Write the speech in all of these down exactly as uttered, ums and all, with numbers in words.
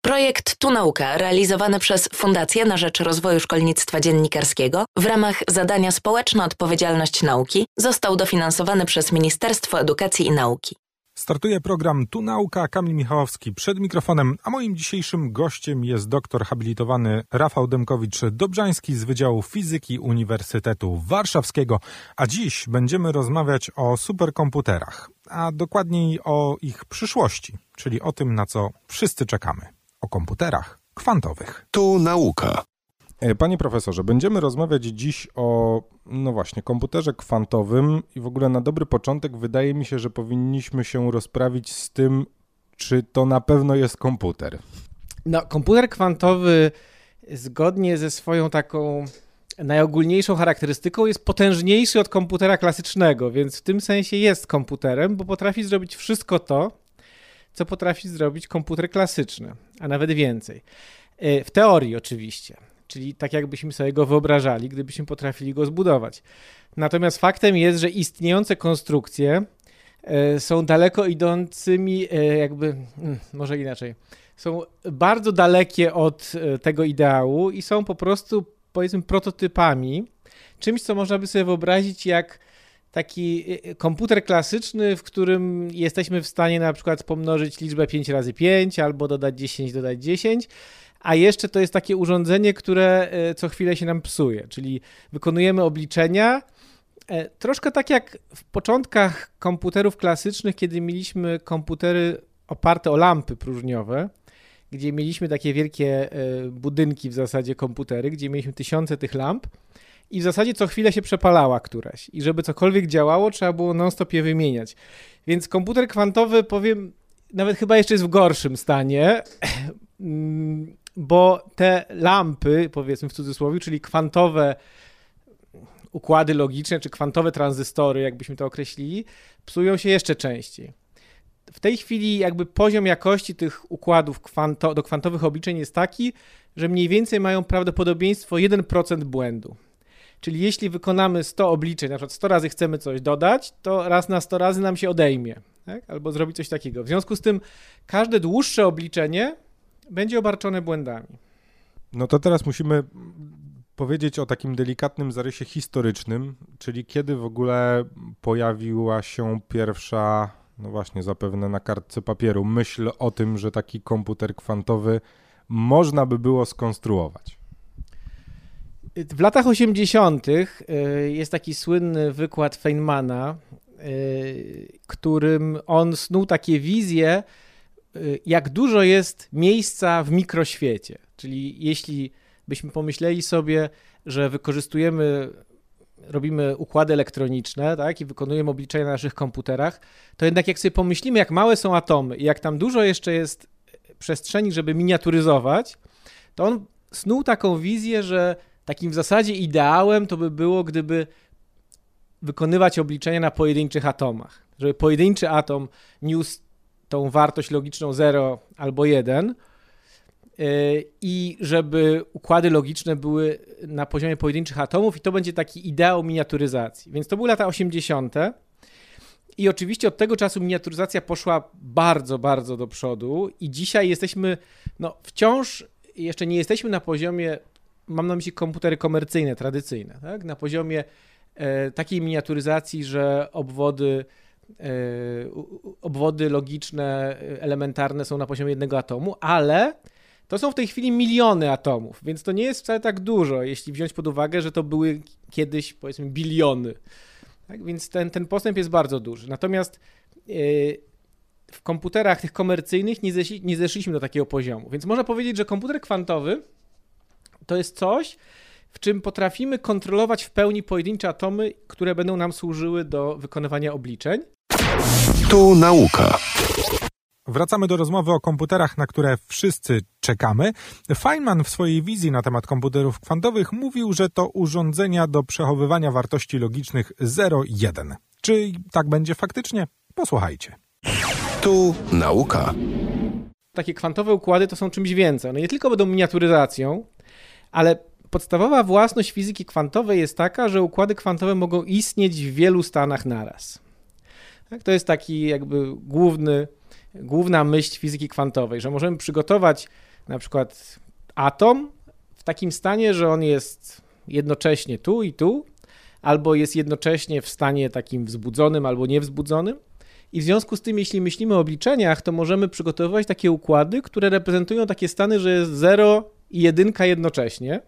Projekt Tu Nauka, realizowany przez Fundację na rzecz Rozwoju Szkolnictwa Dziennikarskiego w ramach zadania Społeczna Odpowiedzialność Nauki, został dofinansowany przez Ministerstwo Edukacji i Nauki. Startuje program Tu Nauka, Kamil Michałowski przed mikrofonem, a moim dzisiejszym gościem jest doktor habilitowany Rafał Dymkowicz-Dobrzański z Wydziału Fizyki Uniwersytetu Warszawskiego, a dziś będziemy rozmawiać o superkomputerach, a dokładniej o ich przyszłości, czyli o tym, na co wszyscy czekamy, o komputerach kwantowych. Tu Nauka. Panie profesorze, będziemy rozmawiać dziś o, no właśnie, komputerze kwantowym i w ogóle na dobry początek wydaje mi się, że powinniśmy się rozprawić z tym, czy to na pewno jest komputer. No, komputer kwantowy zgodnie ze swoją taką najogólniejszą charakterystyką jest potężniejszy od komputera klasycznego, więc w tym sensie jest komputerem, bo potrafi zrobić wszystko to, co potrafi zrobić komputer klasyczny, a nawet więcej. W teorii oczywiście. Czyli tak jakbyśmy sobie go wyobrażali, gdybyśmy potrafili go zbudować. Natomiast faktem jest, że istniejące konstrukcje są daleko idącymi, jakby, może inaczej, są bardzo dalekie od tego ideału i są po prostu, powiedzmy, prototypami, czymś, co można by sobie wyobrazić jak taki komputer klasyczny, w którym jesteśmy w stanie na przykład pomnożyć liczbę pięć razy pięć albo dodać dziesięć, dodać dziesięć, a jeszcze to jest takie urządzenie, które co chwilę się nam psuje, czyli wykonujemy obliczenia, troszkę tak jak w początkach komputerów klasycznych, kiedy mieliśmy komputery oparte o lampy próżniowe, gdzie mieliśmy takie wielkie budynki w zasadzie komputery, gdzie mieliśmy tysiące tych lamp i w zasadzie co chwilę się przepalała któraś i żeby cokolwiek działało, trzeba było non-stop je wymieniać. Więc komputer kwantowy, powiem, nawet chyba jeszcze jest w gorszym stanie, bo te lampy, powiedzmy w cudzysłowie, czyli kwantowe układy logiczne, czy kwantowe tranzystory, jakbyśmy to określili, psują się jeszcze częściej. W tej chwili jakby poziom jakości tych układów kwanto- do kwantowych obliczeń jest taki, że mniej więcej mają prawdopodobieństwo jeden procent błędu. Czyli jeśli wykonamy sto obliczeń, na przykład sto razy chcemy coś dodać, to raz na sto razy nam się odejmie, tak? Albo zrobi coś takiego. W związku z tym każde dłuższe obliczenie będzie obarczone błędami. No to teraz musimy powiedzieć o takim delikatnym zarysie historycznym, czyli kiedy w ogóle pojawiła się pierwsza, no właśnie zapewne na kartce papieru, myśl o tym, że taki komputer kwantowy można by było skonstruować. W latach osiemdziesiątych jest taki słynny wykład Feynmana, którym on snuł takie wizje, jak dużo jest miejsca w mikroświecie. Czyli jeśli byśmy pomyśleli sobie, że wykorzystujemy, robimy układy elektroniczne, tak, i wykonujemy obliczenia na naszych komputerach, to jednak jak sobie pomyślimy, jak małe są atomy i jak tam dużo jeszcze jest przestrzeni, żeby miniaturyzować, to on snuł taką wizję, że takim w zasadzie ideałem to by było, gdyby wykonywać obliczenia na pojedynczych atomach. Żeby pojedynczy atom niósł tą wartość logiczną zero albo jeden i żeby układy logiczne były na poziomie pojedynczych atomów i to będzie taki ideał miniaturyzacji. Więc to były lata osiemdziesiąte i oczywiście od tego czasu miniaturyzacja poszła bardzo, bardzo do przodu i dzisiaj jesteśmy, no wciąż jeszcze nie jesteśmy na poziomie, mam na myśli komputery komercyjne, tradycyjne, tak? Na poziomie e, takiej miniaturyzacji, że obwody obwody logiczne, elementarne są na poziomie jednego atomu, ale to są w tej chwili miliony atomów, więc to nie jest wcale tak dużo, jeśli wziąć pod uwagę, że to były kiedyś, powiedzmy, biliony. Tak? Więc ten, ten postęp jest bardzo duży. Natomiast yy, w komputerach tych komercyjnych nie, zeszli, nie zeszliśmy do takiego poziomu. Więc można powiedzieć, że komputer kwantowy to jest coś, w czym potrafimy kontrolować w pełni pojedyncze atomy, które będą nam służyły do wykonywania obliczeń. Tu Nauka. Wracamy do rozmowy o komputerach, na które wszyscy czekamy. Feynman w swojej wizji na temat komputerów kwantowych mówił, że to urządzenia do przechowywania wartości logicznych zero jeden. Czy tak będzie faktycznie? Posłuchajcie. Tu Nauka. Takie kwantowe układy to są czymś więcej. One nie tylko będą miniaturyzacją, ale podstawowa własność fizyki kwantowej jest taka, że układy kwantowe mogą istnieć w wielu stanach naraz. Tak, to jest taki jakby główny, główna myśl fizyki kwantowej, że możemy przygotować na przykład atom w takim stanie, że on jest jednocześnie tu i tu, albo jest jednocześnie w stanie takim wzbudzonym albo niewzbudzonym. I w związku z tym, jeśli myślimy o obliczeniach, to możemy przygotowywać takie układy, które reprezentują takie stany, że jest zero i jedynka jednocześnie.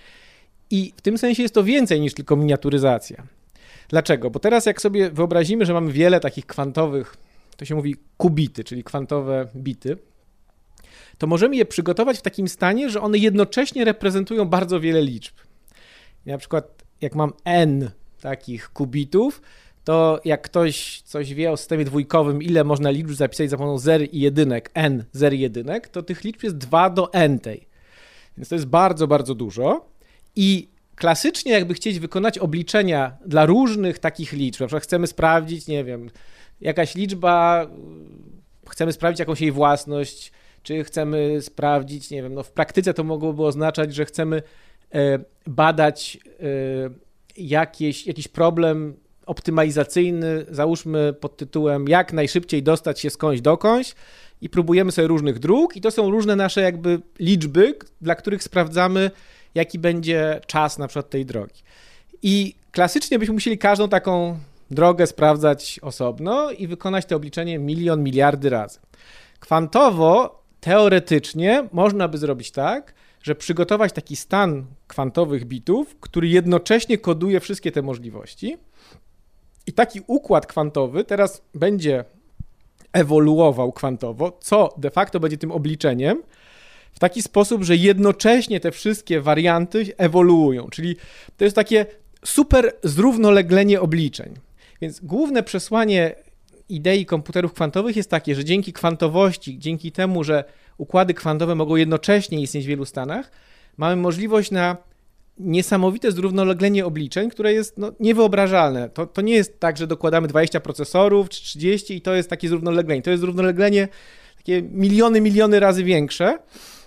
I w tym sensie jest to więcej niż tylko miniaturyzacja. Dlaczego? Bo teraz jak sobie wyobrazimy, że mamy wiele takich kwantowych, to się mówi qubity, czyli kwantowe bity, to możemy je przygotować w takim stanie, że one jednocześnie reprezentują bardzo wiele liczb. I na przykład jak mam n takich qubitów, to jak ktoś coś wie o systemie dwójkowym, ile można liczb zapisać za pomocą zer i jedynek, n, zer i jedynek, to tych liczb jest dwa do n tej. Więc to jest bardzo, bardzo dużo. I klasycznie jakby chcieć wykonać obliczenia dla różnych takich liczb, na przykład chcemy sprawdzić, nie wiem, jakaś liczba, chcemy sprawdzić jakąś jej własność, czy chcemy sprawdzić, nie wiem, no w praktyce to mogłoby oznaczać, że chcemy e, badać e, jakieś, jakiś problem optymalizacyjny, załóżmy pod tytułem jak najszybciej dostać się skądś dokądś i próbujemy sobie różnych dróg i to są różne nasze jakby liczby, dla których sprawdzamy, jaki będzie czas na przykład tej drogi. I klasycznie byśmy musieli każdą taką drogę sprawdzać osobno i wykonać to obliczenie milion, miliardy razy. Kwantowo, teoretycznie można by zrobić tak, że przygotować taki stan kwantowych bitów, który jednocześnie koduje wszystkie te możliwości. I taki układ kwantowy teraz będzie ewoluował kwantowo, co de facto będzie tym obliczeniem, w taki sposób, że jednocześnie te wszystkie warianty ewoluują. Czyli to jest takie super zrównoleglenie obliczeń. Więc główne przesłanie idei komputerów kwantowych jest takie, że dzięki kwantowości, dzięki temu, że układy kwantowe mogą jednocześnie istnieć w wielu stanach, mamy możliwość na niesamowite zrównoleglenie obliczeń, które jest no, niewyobrażalne. To, to nie jest tak, że dokładamy dwadzieścia procesorów czy trzydzieści i to jest takie zrównoleglenie. To jest zrównoleglenie takie miliony, miliony razy większe.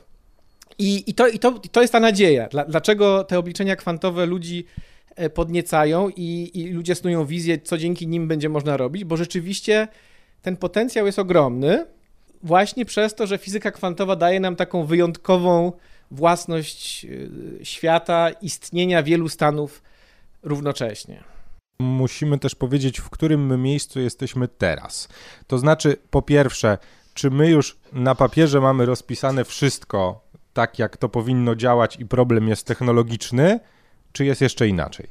I, i, to, i, to, i to jest ta nadzieja. Dlaczego te obliczenia kwantowe ludzi podniecają i, i ludzie snują wizję, co dzięki nim będzie można robić, bo rzeczywiście ten potencjał jest ogromny właśnie przez to, że fizyka kwantowa daje nam taką wyjątkową własność świata, istnienia wielu stanów równocześnie. Musimy też powiedzieć, w którym miejscu jesteśmy teraz. To znaczy, po pierwsze, czy my już na papierze mamy rozpisane wszystko tak, jak to powinno działać i problem jest technologiczny, czy jest jeszcze inaczej?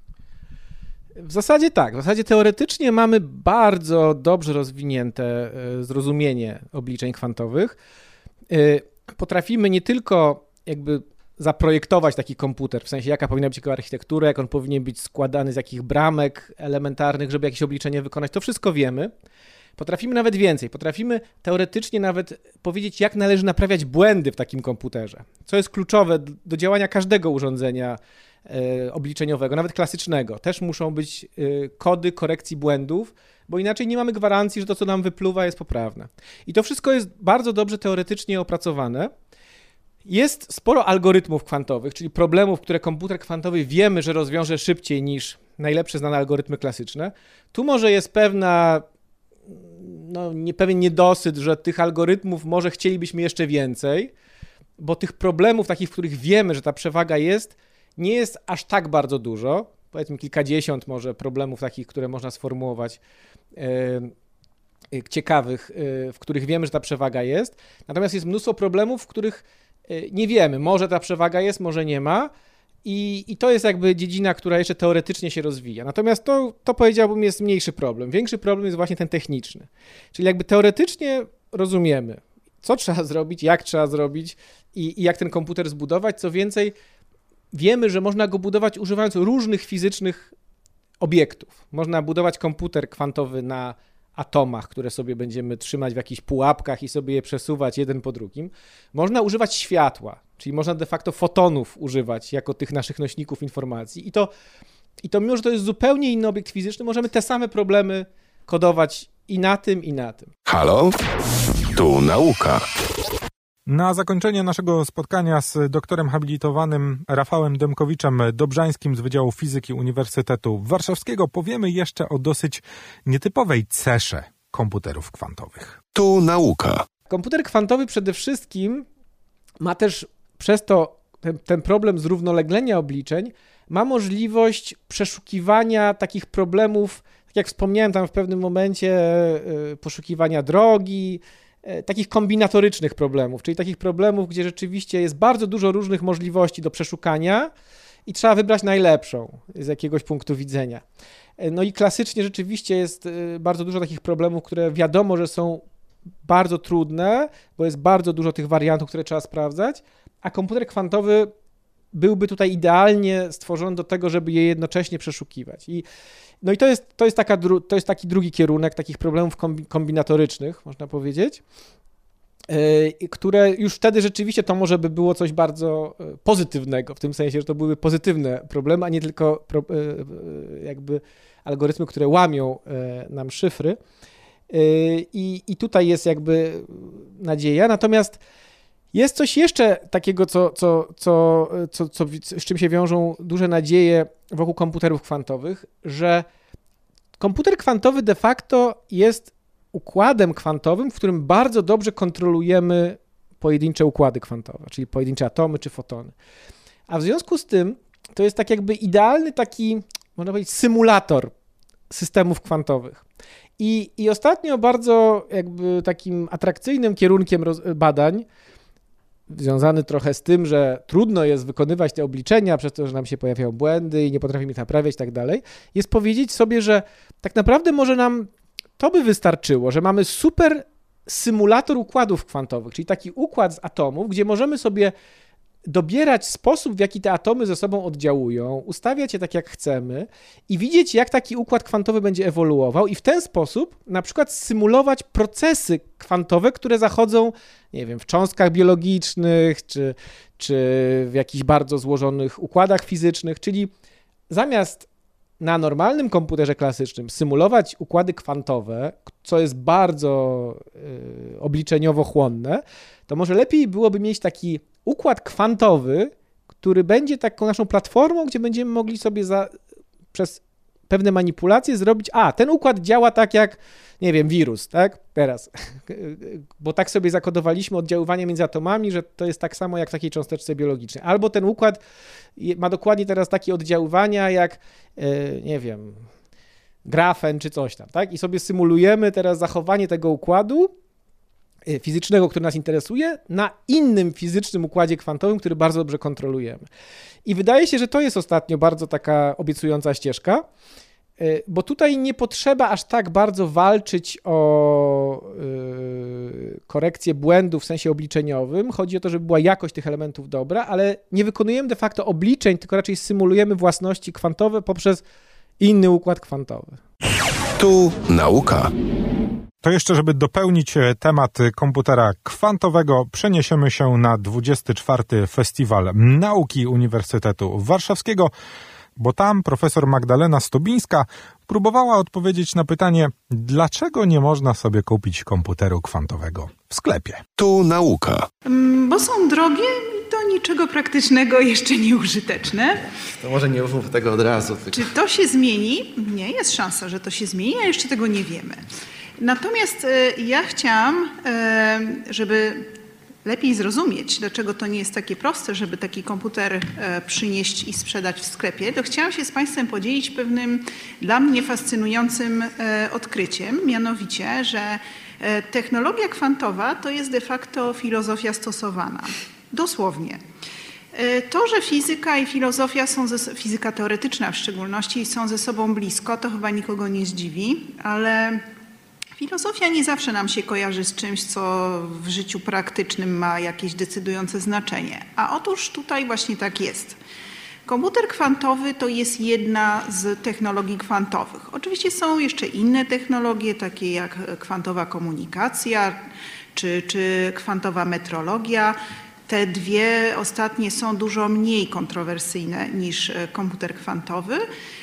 W zasadzie tak. W zasadzie teoretycznie mamy bardzo dobrze rozwinięte zrozumienie obliczeń kwantowych. Potrafimy nie tylko jakby zaprojektować taki komputer, w sensie jaka powinna być jego architektura, jak on powinien być składany z jakich bramek elementarnych, żeby jakieś obliczenie wykonać. To wszystko wiemy. Potrafimy nawet więcej. Potrafimy teoretycznie nawet powiedzieć, jak należy naprawiać błędy w takim komputerze, co jest kluczowe do działania każdego urządzenia e, obliczeniowego, nawet klasycznego. Też muszą być e, kody korekcji błędów, bo inaczej nie mamy gwarancji, że to, co nam wypluwa, jest poprawne. I to wszystko jest bardzo dobrze teoretycznie opracowane. Jest sporo algorytmów kwantowych, czyli problemów, które komputer kwantowy wiemy, że rozwiąże szybciej niż najlepsze znane algorytmy klasyczne. Tu może jest pewna no, nie, pewien niedosyt, że tych algorytmów może chcielibyśmy jeszcze więcej, bo tych problemów takich, w których wiemy, że ta przewaga jest, nie jest aż tak bardzo dużo. Powiedzmy kilkadziesiąt może problemów takich, które można sformułować yy, ciekawych, yy, w których wiemy, że ta przewaga jest. Natomiast jest mnóstwo problemów, w których yy, nie wiemy. Może ta przewaga jest, może nie ma. I, I to jest jakby dziedzina, która jeszcze teoretycznie się rozwija. Natomiast to, to powiedziałbym jest mniejszy problem. Większy problem jest właśnie ten techniczny. Czyli jakby teoretycznie rozumiemy, co trzeba zrobić, jak trzeba zrobić i, i jak ten komputer zbudować. Co więcej, wiemy, że można go budować używając różnych fizycznych obiektów. Można budować komputer kwantowy na atomach, które sobie będziemy trzymać w jakichś pułapkach i sobie je przesuwać jeden po drugim. Można używać światła, czyli można de facto fotonów używać jako tych naszych nośników informacji. I to, i to mimo, że to jest zupełnie inny obiekt fizyczny, możemy te same problemy kodować i na tym, i na tym. Halo? Tu nauka. Na zakończenie naszego spotkania z doktorem habilitowanym Rafałem Dębkowiczem-Dobrzańskim z Wydziału Fizyki Uniwersytetu Warszawskiego powiemy jeszcze o dosyć nietypowej cesze komputerów kwantowych. Tu nauka. Komputer kwantowy przede wszystkim ma też przez to ten, ten problem zrównoleglenia obliczeń, ma możliwość przeszukiwania takich problemów, tak jak wspomniałem tam w pewnym momencie, poszukiwania drogi, takich kombinatorycznych problemów, czyli takich problemów, gdzie rzeczywiście jest bardzo dużo różnych możliwości do przeszukania i trzeba wybrać najlepszą z jakiegoś punktu widzenia. No i klasycznie rzeczywiście jest bardzo dużo takich problemów, które wiadomo, że są bardzo trudne, bo jest bardzo dużo tych wariantów, które trzeba sprawdzać, a komputer kwantowy byłby tutaj idealnie stworzony do tego, żeby je jednocześnie przeszukiwać. I, no i to jest, to jest, taka, to jest taki drugi kierunek takich problemów kombinatorycznych, można powiedzieć, yy, które już wtedy rzeczywiście to może by było coś bardzo pozytywnego, w tym sensie, że to były pozytywne problemy, a nie tylko pro, yy, jakby algorytmy, które łamią yy, nam szyfry. Yy, i, I tutaj jest jakby nadzieja, natomiast jest coś jeszcze takiego, co, co, co, co, co, z czym się wiążą duże nadzieje wokół komputerów kwantowych, że komputer kwantowy de facto jest układem kwantowym, w którym bardzo dobrze kontrolujemy pojedyncze układy kwantowe, czyli pojedyncze atomy czy fotony. A w związku z tym to jest tak jakby idealny taki, można powiedzieć, symulator systemów kwantowych. I, i ostatnio bardzo jakby takim atrakcyjnym kierunkiem badań, związany trochę z tym, że trudno jest wykonywać te obliczenia przez to, że nam się pojawiają błędy i nie potrafimy ich naprawiać i tak dalej, jest powiedzieć sobie, że tak naprawdę może nam to by wystarczyło, że mamy super symulator układów kwantowych, czyli taki układ z atomów, gdzie możemy sobie dobierać sposób, w jaki te atomy ze sobą oddziałują, ustawiać je tak, jak chcemy i widzieć, jak taki układ kwantowy będzie ewoluował i w ten sposób na przykład symulować procesy kwantowe, które zachodzą, nie wiem, w cząstkach biologicznych, czy, czy w jakichś bardzo złożonych układach fizycznych, czyli zamiast na normalnym komputerze klasycznym symulować układy kwantowe, co jest bardzo y, obliczeniowo chłonne, to może lepiej byłoby mieć taki układ kwantowy, który będzie taką naszą platformą, gdzie będziemy mogli sobie za, przez pewne manipulacje zrobić, a ten układ działa tak jak, nie wiem, wirus, tak? Teraz. Bo tak sobie zakodowaliśmy oddziaływanie między atomami, że to jest tak samo jak w takiej cząsteczce biologicznej. Albo ten układ ma dokładnie teraz takie oddziaływania jak, nie wiem, grafen czy coś tam, tak? I sobie symulujemy teraz zachowanie tego układu fizycznego, który nas interesuje, na innym fizycznym układzie kwantowym, który bardzo dobrze kontrolujemy. I wydaje się, że to jest ostatnio bardzo taka obiecująca ścieżka, bo tutaj nie potrzeba aż tak bardzo walczyć o korekcję błędów w sensie obliczeniowym. Chodzi o to, żeby była jakość tych elementów dobra, ale nie wykonujemy de facto obliczeń, tylko raczej symulujemy własności kwantowe poprzez inny układ kwantowy. Tu nauka. To jeszcze, żeby dopełnić temat komputera kwantowego, przeniesiemy się na dwudziesty czwarty Festiwal Nauki Uniwersytetu Warszawskiego, bo tam profesor Magdalena Stobińska próbowała odpowiedzieć na pytanie, dlaczego nie można sobie kupić komputeru kwantowego w sklepie. Tu nauka. Bo są drogie i do niczego praktycznego jeszcze nieużyteczne. To może nie mów tego od razu. Tylko... Czy to się zmieni? Nie, jest szansa, że to się zmieni, a jeszcze tego nie wiemy. Natomiast ja chciałam, żeby lepiej zrozumieć, dlaczego to nie jest takie proste, żeby taki komputer przynieść i sprzedać w sklepie, to chciałam się z Państwem podzielić pewnym dla mnie fascynującym odkryciem, mianowicie, że technologia kwantowa to jest de facto filozofia stosowana. Dosłownie. To, że fizyka i filozofia są, ze, fizyka teoretyczna w szczególności, są ze sobą blisko, to chyba nikogo nie zdziwi, ale filozofia nie zawsze nam się kojarzy z czymś, co w życiu praktycznym ma jakieś decydujące znaczenie. A otóż tutaj właśnie tak jest. Komputer kwantowy to jest jedna z technologii kwantowych. Oczywiście są jeszcze inne technologie, takie jak kwantowa komunikacja czy, czy kwantowa metrologia. Te dwie ostatnie są dużo mniej kontrowersyjne niż komputer kwantowy.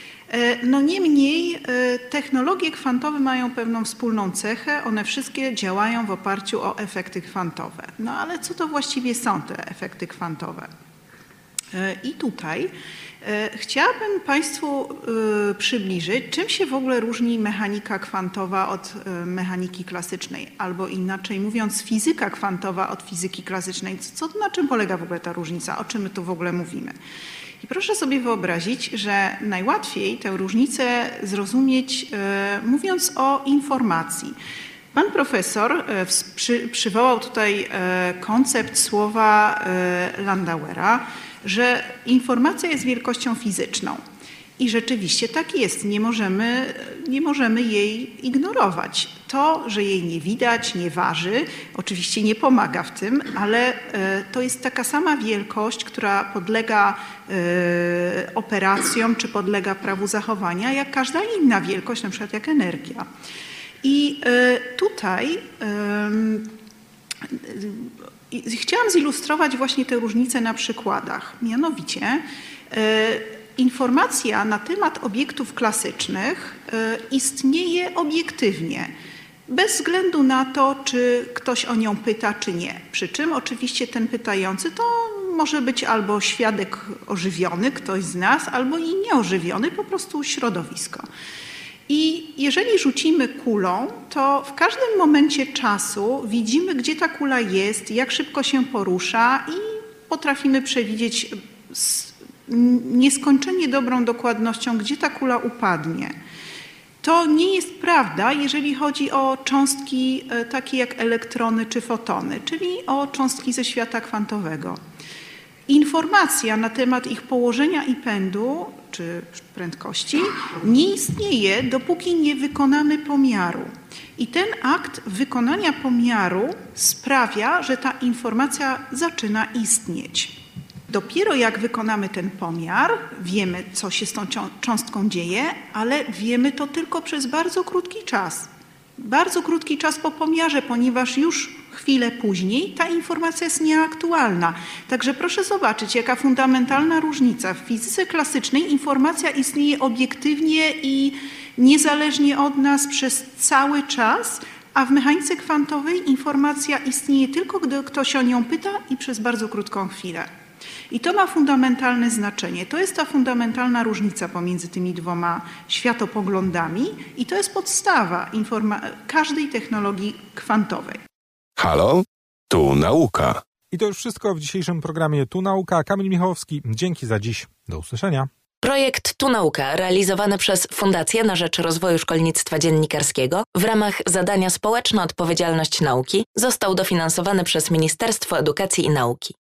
No niemniej technologie kwantowe mają pewną wspólną cechę, one wszystkie działają w oparciu o efekty kwantowe. No ale co to właściwie są te efekty kwantowe? I tutaj chciałabym Państwu przybliżyć, czym się w ogóle różni mechanika kwantowa od mechaniki klasycznej, albo inaczej mówiąc fizyka kwantowa od fizyki klasycznej. Co, na czym polega w ogóle ta różnica? O czym my tu w ogóle mówimy? I proszę sobie wyobrazić, że najłatwiej tę różnicę zrozumieć mówiąc o informacji. Pan profesor przy, przywołał tutaj koncept słowa Landauera, że informacja jest wielkością fizyczną. I rzeczywiście tak jest. Nie możemy, nie możemy jej ignorować. To, że jej nie widać, nie waży, oczywiście nie pomaga w tym, ale to jest taka sama wielkość, która podlega operacjom czy podlega prawu zachowania, jak każda inna wielkość, na przykład jak energia. I tutaj chciałam zilustrować właśnie tę różnicę na przykładach. Mianowicie informacja na temat obiektów klasycznych istnieje obiektywnie, bez względu na to, czy ktoś o nią pyta, czy nie. Przy czym oczywiście ten pytający to może być albo świadek ożywiony, ktoś z nas, albo i nieożywiony, po prostu środowisko. I jeżeli rzucimy kulą, to w każdym momencie czasu widzimy, gdzie ta kula jest, jak szybko się porusza i potrafimy przewidzieć z nieskończenie dobrą dokładnością, gdzie ta kula upadnie. To nie jest prawda, jeżeli chodzi o cząstki takie jak elektrony czy fotony, czyli o cząstki ze świata kwantowego. Informacja na temat ich położenia i pędu, czy prędkości, nie istnieje, dopóki nie wykonamy pomiaru. I ten akt wykonania pomiaru sprawia, że ta informacja zaczyna istnieć. Dopiero jak wykonamy ten pomiar, wiemy, co się z tą cząstką dzieje, ale wiemy to tylko przez bardzo krótki czas. Bardzo krótki czas po pomiarze, ponieważ już chwilę później ta informacja jest nieaktualna. Także proszę zobaczyć, jaka fundamentalna różnica. W fizyce klasycznej informacja istnieje obiektywnie i niezależnie od nas przez cały czas, a w mechanice kwantowej informacja istnieje tylko, gdy ktoś o nią pyta i przez bardzo krótką chwilę. I to ma fundamentalne znaczenie. To jest ta fundamentalna różnica pomiędzy tymi dwoma światopoglądami i to jest podstawa informa- każdej technologii kwantowej. Halo? Tu nauka. I to już wszystko w dzisiejszym programie Tu Nauka. Kamil Michałowski, dzięki za dziś. Do usłyszenia. Projekt Tu Nauka, realizowany przez Fundację na rzecz Rozwoju Szkolnictwa Dziennikarskiego w ramach zadania Społeczna Odpowiedzialność Nauki, został dofinansowany przez Ministerstwo Edukacji i Nauki.